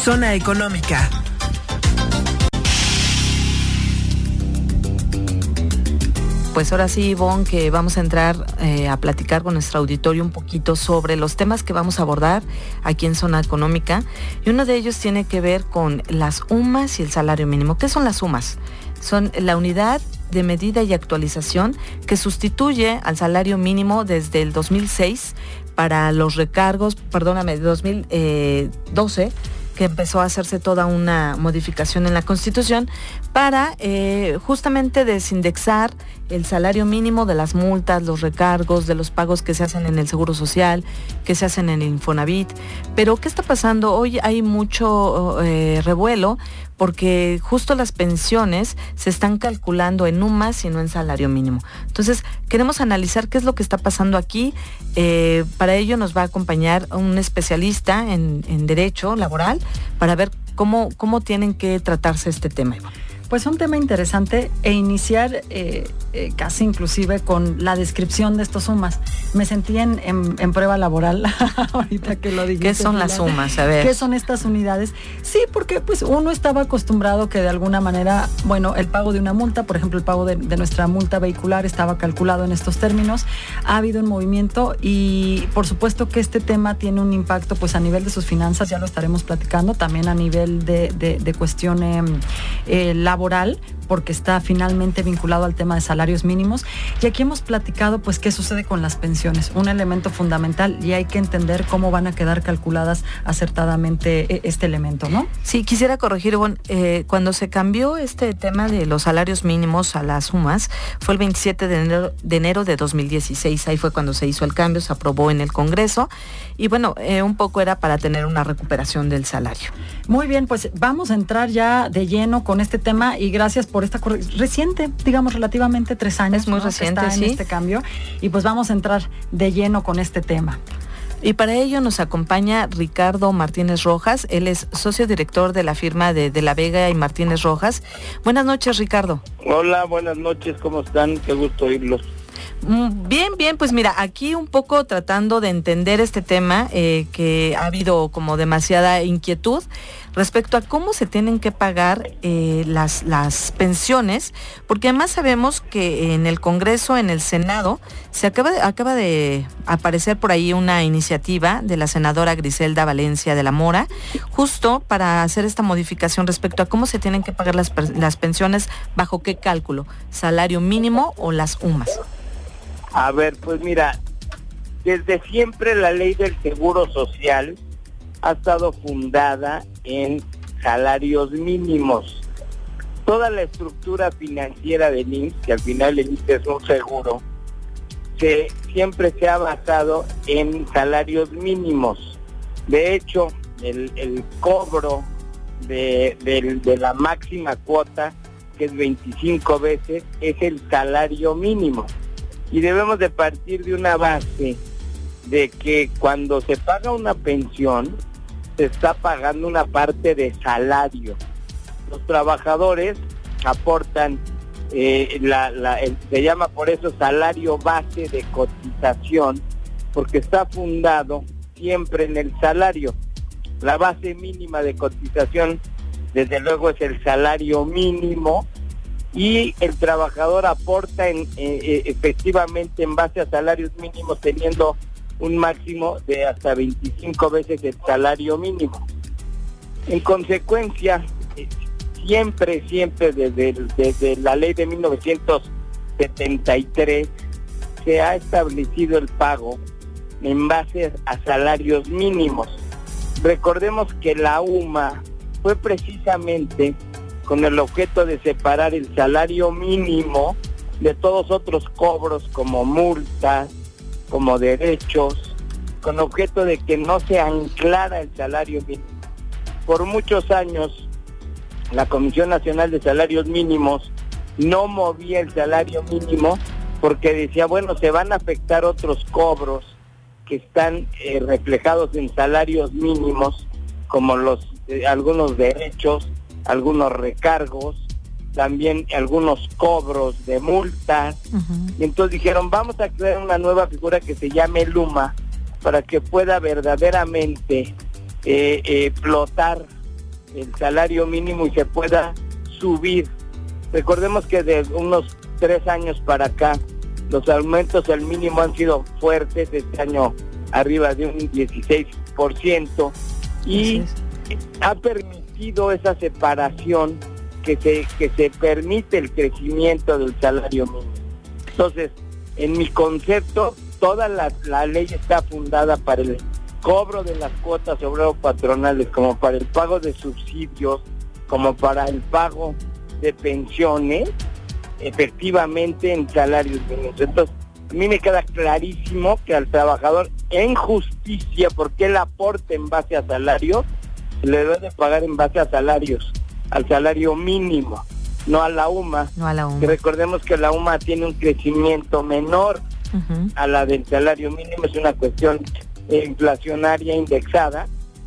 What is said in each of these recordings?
Zona Económica. Pues ahora sí, Ivonne, que vamos a entrar a platicar con nuestro auditorio un poquito sobre los temas que vamos a abordar aquí en Zona Económica. Y uno de ellos tiene que ver con las UMAS y el salario mínimo. ¿Qué son las UMAS? Son la unidad de medida y actualización que sustituye al salario mínimo desde el 2006 para los recargos, 2012, que empezó a hacerse toda una modificación en la Constitución para justamente desindexar el salario mínimo de las multas, los recargos, de los pagos que se hacen en el Seguro Social, que se hacen en el Infonavit. Pero ¿qué está pasando? Hoy hay mucho revuelo porque justo las pensiones se están calculando en UMAS y no en salario mínimo. Entonces, queremos analizar qué es lo que está pasando aquí. Para ello nos va a acompañar un especialista en Derecho Laboral para ver cómo tienen que tratarse este tema. Pues un tema interesante e iniciar casi inclusive con la descripción de estos UMAS. Me sentí en prueba laboral ahorita que lo dijiste. ¿Qué son las UMAS? A ver. ¿Qué son estas unidades? Sí, porque pues uno estaba acostumbrado que de alguna manera, bueno, el pago de una multa, por ejemplo, el pago de nuestra multa vehicular estaba calculado en estos términos. Ha habido un movimiento y por supuesto que este tema tiene un impacto pues a nivel de sus finanzas, ya lo estaremos platicando, también a nivel de cuestión laboral, porque está finalmente vinculado al tema de salarios mínimos. Y aquí hemos platicado pues qué sucede con las pensiones, un elemento fundamental, y hay que entender cómo van a quedar calculadas acertadamente este elemento, ¿no? Sí, quisiera corregir, cuando se cambió este tema de los salarios mínimos a las UMAS, fue el 27 de enero de 2016, ahí fue cuando se hizo el cambio, se aprobó en el Congreso, y bueno, un poco era para tener una recuperación del salario. Muy bien, pues vamos a entrar ya de lleno con este tema, y gracias por esta reciente, digamos relativamente 3 años. Es muy, ¿no?, reciente, que está en este cambio, y pues vamos a entrar de lleno con este tema. Y para ello nos acompaña Ricardo Martínez Rojas, él es socio director de la firma de la Vega y Martínez Rojas. Buenas noches, Ricardo. Hola, buenas noches, ¿cómo están? Qué gusto oírlos. Bien, pues mira, aquí un poco tratando de entender este tema, que ha habido como demasiada inquietud respecto a cómo se tienen que pagar las pensiones, porque además sabemos que en el Congreso, en el Senado, se acaba de aparecer por ahí una iniciativa de la senadora Griselda Valencia de la Mora, justo para hacer esta modificación respecto a cómo se tienen que pagar las pensiones, bajo qué cálculo, salario mínimo o las UMAS. A ver, pues mira, desde siempre la ley del Seguro Social ha estado fundada en salarios mínimos. Toda la estructura financiera del IMSS, que al final el IMSS es un seguro, siempre se ha basado en salarios mínimos. De hecho, el cobro de la máxima cuota, que es 25 veces, es el salario mínimo. Y debemos de partir de una base de que cuando se paga una pensión, se está pagando una parte de salario. Los trabajadores aportan, se llama por eso salario base de cotización, porque está fundado siempre en el salario. La base mínima de cotización, desde luego, es el salario mínimo, y el trabajador aporta efectivamente en base a salarios mínimos, teniendo un máximo de hasta 25 veces el salario mínimo. En consecuencia, siempre desde la ley de 1973 se ha establecido el pago en base a salarios mínimos. Recordemos que la UMA fue precisamente con el objeto de separar el salario mínimo de todos otros cobros como multas, como derechos, con objeto de que no se anclara el salario mínimo. Por muchos años, la Comisión Nacional de Salarios Mínimos no movía el salario mínimo porque decía, bueno, se van a afectar otros cobros que están reflejados en salarios mínimos, como algunos derechos, algunos recargos, también algunos cobros de multas. Y entonces dijeron, vamos a crear una nueva figura que se llame LUMA, para que pueda verdaderamente flotar el salario mínimo y se pueda subir. Recordemos que de unos 3 años para acá, los aumentos al mínimo han sido fuertes, este año arriba de un 16%, y ha permitido esa separación que se permite el crecimiento del salario mínimo. Entonces, en mi concepto, toda la ley está fundada para el cobro de las cuotas obrero-patronales, como para el pago de subsidios, como para el pago de pensiones, efectivamente en salarios mínimos. Entonces, a mí me queda clarísimo que al trabajador, en justicia, porque él aporta en base a salarios, le debe de pagar en base a salarios, al salario mínimo, no a la UMA. No a la UMA. Que recordemos que la UMA tiene un crecimiento menor a la del salario mínimo, es una cuestión inflacionaria indexada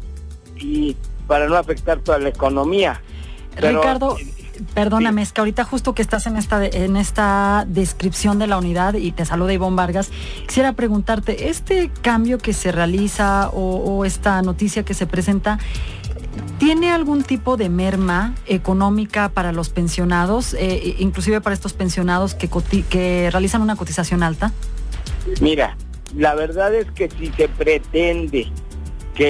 y para no afectar toda la economía. Pero, Ricardo, perdóname, sí. es que ahorita justo que estás en esta descripción de la unidad, y te saluda Ivonne Vargas, quisiera preguntarte, ¿este cambio que se realiza o esta noticia que se presenta tiene algún tipo de merma económica para los pensionados, inclusive para estos pensionados que realizan una cotización alta? Mira, la verdad es que si se pretende que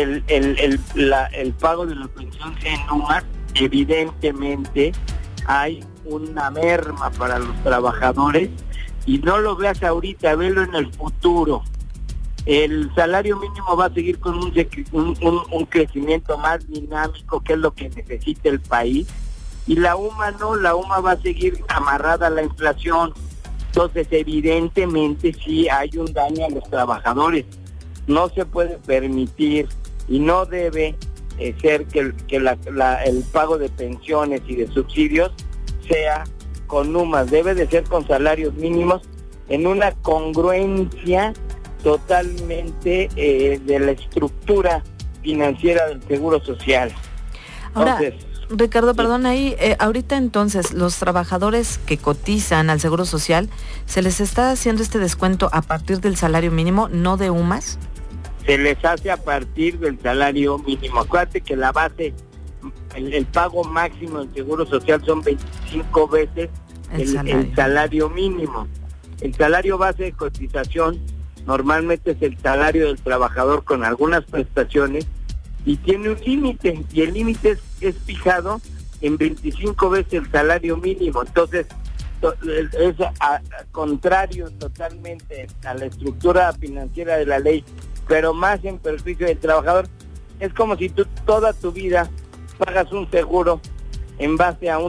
el pago de la pensión sea en UMAS, evidentemente hay una merma para los trabajadores, y no lo veas ahorita, velo en el futuro. El salario mínimo va a seguir con un crecimiento más dinámico, que es lo que necesita el país, y la UMA no, la UMA va a seguir amarrada a la inflación. Entonces, evidentemente sí hay un daño a los trabajadores. No se puede permitir y no debe ser que el pago de pensiones y de subsidios sea con UMAS, debe de ser con salarios mínimos, en una congruencia totalmente de la estructura financiera del Seguro Social. Ahora, entonces, Ricardo, perdón, ahí, ahorita entonces, los trabajadores que cotizan al Seguro Social, ¿se les está haciendo este descuento a partir del salario mínimo, no de UMAS? Se les hace a partir del salario mínimo. Acuérdate que la base, el pago máximo del Seguro Social son 25 veces el salario mínimo. El salario base de cotización normalmente es el salario del trabajador con algunas prestaciones, y tiene un límite, y el límite es fijado en 25 veces el salario mínimo. Entonces, es contrario totalmente a la estructura financiera de la ley, pero más en perjuicio del trabajador. Es como si tú toda tu vida pagas un seguro en base a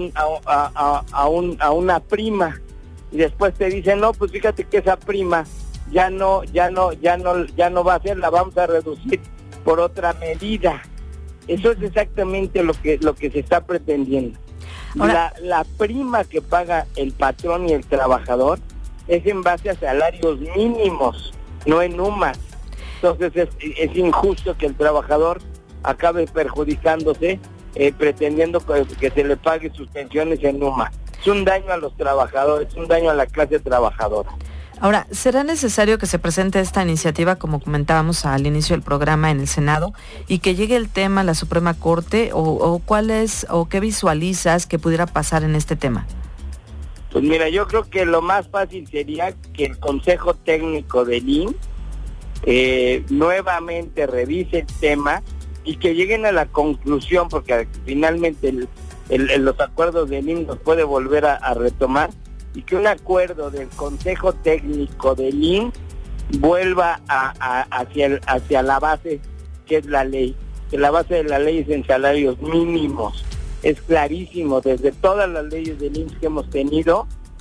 una prima, y después te dicen, no, pues fíjate que esa prima ya no va a ser, la vamos a reducir por otra medida. Eso es exactamente lo que se está pretendiendo. Ahora, la prima que paga el patrón y el trabajador es en base a salarios mínimos, no en UMAS. Entonces es injusto que el trabajador acabe perjudicándose pretendiendo que se le pague sus pensiones en UMAS. Es un daño a los trabajadores, es un daño a la clase trabajadora. Ahora, ¿será necesario que se presente esta iniciativa, como comentábamos al inicio del programa, en el Senado, y que llegue el tema a la Suprema Corte, o cuál es, o qué visualizas que pudiera pasar en este tema? Pues mira, yo creo que lo más fácil sería que el Consejo Técnico del IMSS nuevamente revise el tema y que lleguen a la conclusión, porque finalmente los acuerdos del IMSS los puede volver a retomar, y que un acuerdo del Consejo Técnico del IMSS vuelva hacia la base que es la ley, que la base de la ley es en salarios mínimos. Es clarísimo, desde todas las leyes del IMSS que hemos tenido,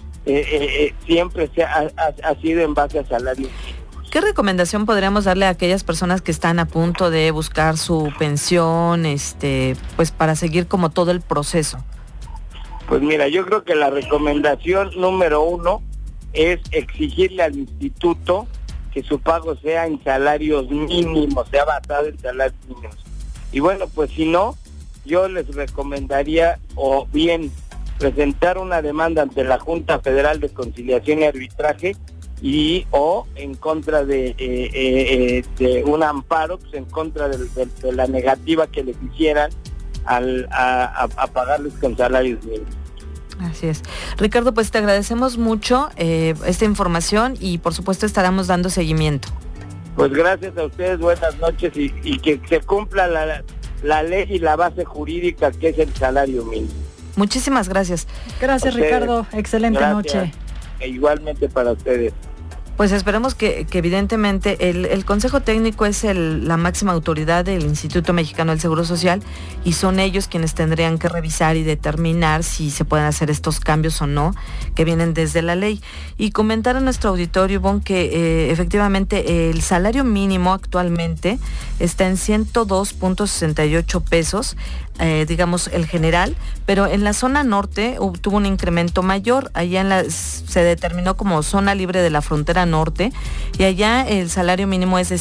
siempre ha sido en base a salarios mínimos. ¿Qué recomendación podríamos darle a aquellas personas que están a punto de buscar su pensión, pues para seguir como todo el proceso? Pues mira, yo creo que la recomendación número 1 es exigirle al instituto que su pago sea en salarios mínimos, sea basado en salarios mínimos. Y bueno, pues si no, yo les recomendaría o bien presentar una demanda ante la Junta Federal de Conciliación y Arbitraje o en contra de un amparo, pues en contra de la negativa que les hicieran a pagarles con salarios mínimos. Así es. Ricardo, pues te agradecemos mucho esta información y por supuesto estaremos dando seguimiento. Pues gracias a ustedes, buenas noches y que se cumpla la ley y la base jurídica que es el salario mínimo. Muchísimas gracias. Gracias, Ricardo. Excelente noche. E igualmente para ustedes. Pues esperemos que evidentemente el Consejo Técnico es la máxima autoridad del Instituto Mexicano del Seguro Social y son ellos quienes tendrían que revisar y determinar si se pueden hacer estos cambios o no, que vienen desde la ley. Y comentar a nuestro auditorio, Ivonne, que efectivamente el salario mínimo actualmente está en 102.68 pesos, digamos el general, pero en la zona norte tuvo un incremento mayor. Allá se determinó como zona libre de la frontera norte y allá el salario mínimo es de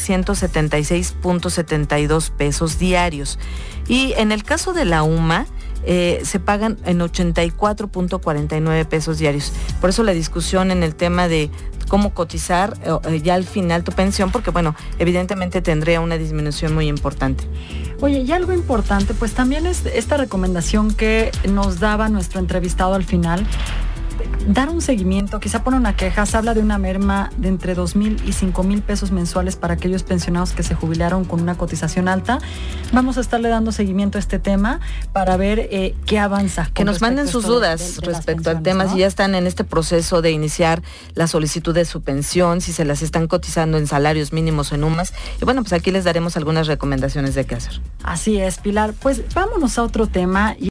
176.72 pesos diarios. Y en el caso de la UMA, se pagan en 84.49 pesos diarios. Por eso la discusión en el tema de cómo cotizar ya al final tu pensión, porque bueno, evidentemente tendría una disminución muy importante. Oye, y algo importante, pues también es esta recomendación que nos daba nuestro entrevistado al final, dar un seguimiento, quizá poner una queja. Se habla de una merma de entre 2,000 y 5,000 pesos mensuales para aquellos pensionados que se jubilaron con una cotización alta. Vamos a estarle dando seguimiento a este tema para ver qué avanza. Que nos manden sus dudas respecto al tema, ¿no? Si ya están en este proceso de iniciar la solicitud de su pensión, si se las están cotizando en salarios mínimos o en UMAS. Y bueno, pues aquí les daremos algunas recomendaciones de qué hacer. Así es, Pilar. Pues vámonos a otro tema.